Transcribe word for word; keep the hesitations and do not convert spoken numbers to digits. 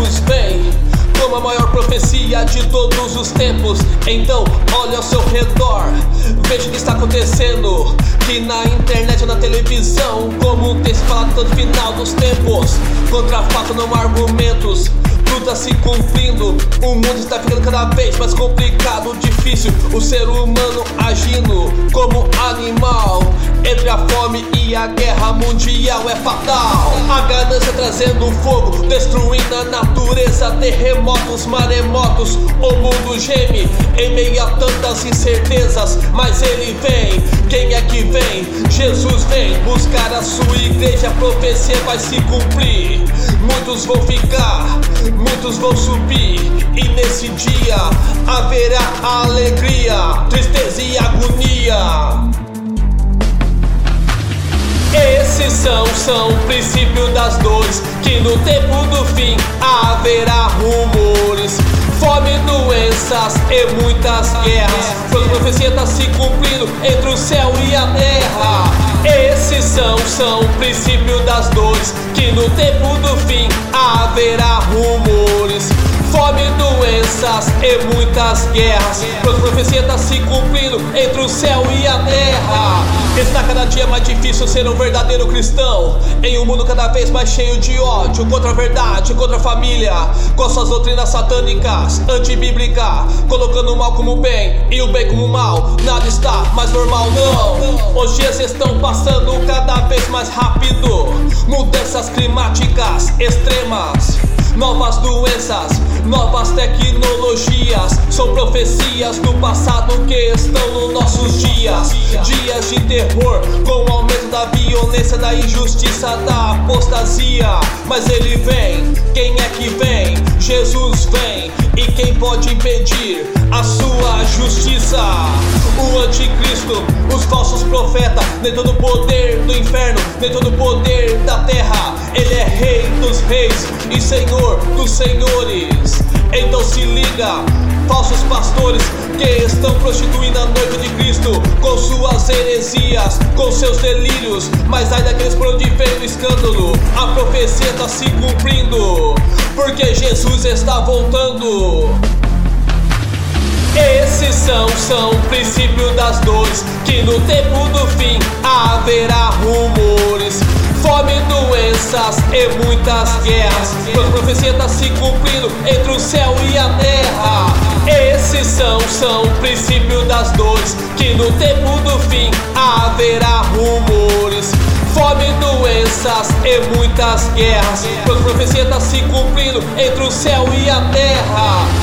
Jesus vem como a maior profecia de todos os tempos. Então olha ao seu redor, veja o que está acontecendo, que na internet ou na televisão, como tem se falado todo final dos tempos. Contra fato não há argumentos, tudo está se cumprindo. O mundo está ficando cada vez mais complicado, difícil. O ser humano agindo como animal. Entre a fome e a guerra mundial é fatal. A ganância trazendo fogo, destruindo a natureza. Terremotos, maremotos, o mundo geme em meio a tantas incertezas. Mas ele vem, quem é que vem? Jesus vem buscar a sua igreja. A profecia vai se cumprir. Muitos vão ficar, muitos vão subir. E nesse dia haverá alegria, tristeza e agonia. Esses são, são o princípio das dores, que no tempo do fim haverá rumores, fome, doenças e muitas guerras, pois a profecia está se cumprindo entre o céu e a terra. Esses são, são o princípio das dores, que no tempo do fim haverá rumores, fome, doenças e muitas guerras, pois a profecia está se cumprindo entre o céu e a terra. Está cada dia mais difícil ser um verdadeiro cristão, em um mundo cada vez mais cheio de ódio contra a verdade, contra a família, com suas doutrinas satânicas, antibíblica, colocando o mal como bem e o bem como mal. Nada está mais normal, não. Os dias estão passando cada vez mais rápido, mudanças climáticas extremas, novas doenças, novas tecnologias, são profecias do passado que estão nos nossos dias. Dias de terror, com o aumento da violência, da injustiça, da apostasia. Mas ele vem, quem é que vem? Jesus vem, e quem pode impedir a sua justiça? O anticristo, os falsos profetas, nem todo o poder do inferno, nem todo o poder da terra. Ele é rei dos reis e senhor dos senhores. Então se liga, falsos pastores que estão prostituindo a noiva de Cristo com suas heresias, com seus delírios. Mas ai daqueles por onde veio o escândalo, a profecia está se cumprindo, porque Jesus está voltando. Esses são, são o princípio das dores, que no tempo do fim haverá rumores, fome, doenças e muitas guerras, pois a profecia está se cumprindo entre o céu e a terra. Esses são, são o princípio das dores, que no tempo do fim haverá rumores, fome, doenças e muitas guerras, pois a profecia está se cumprindo entre o céu e a terra.